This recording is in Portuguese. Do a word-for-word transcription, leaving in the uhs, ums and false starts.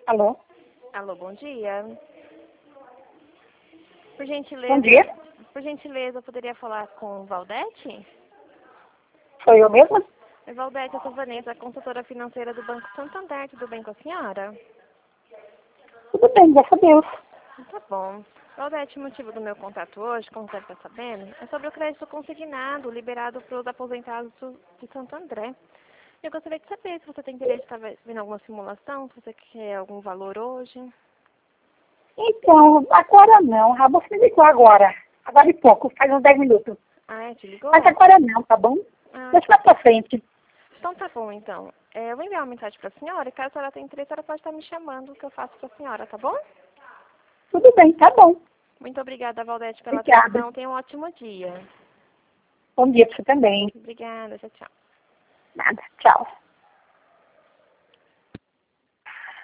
Alô? Alô, bom dia. Por gentileza, Bom dia. por gentileza, eu poderia falar com Valdete? Sou eu mesma? Oi, Valdete, eu sou Vanessa, consultora financeira do Banco Santander. Tudo bem com a senhora? Tudo bem, graças a Deus. Tá bom. Valdete, o motivo do meu contato hoje, como você está sabendo, é sobre o crédito consignado liberado para os aposentados do- de Santo André. Eu gostaria de saber se você tem interesse em estar vendo alguma simulação, se você quer algum valor hoje. Então, agora não. Ah, você me ligou agora. Agora e pouco, faz uns dez minutos. Ah, é? Te ligou? Mas agora não, tá bom? Ah, Deixa mais pra frente. então tá bom, então. É, eu vou enviar uma mensagem para a senhora e caso ela tenha interesse, ela pode estar me chamando, que eu faço para a senhora, tá bom? Tudo bem, tá bom. Muito obrigada, Valdete, pela Obrigada. atenção. Tenha um ótimo dia. Bom dia pra você também. Obrigada, tchau, tchau. Nada, tchau.